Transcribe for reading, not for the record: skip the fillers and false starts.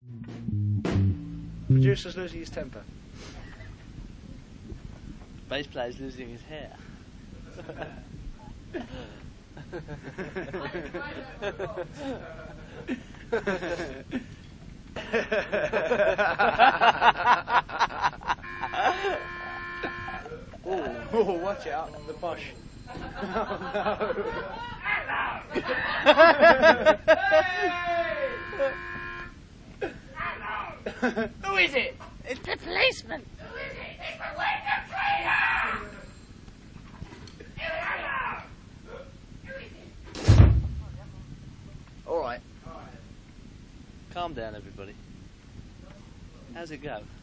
Producer's losing his temper. Bass player's losing his hair. Oh, watch out, the Bosch. Who is it? It's the policeman. Who is it? It's the window cleaner! Who is it? Alright. Calm down, everybody. How's it go?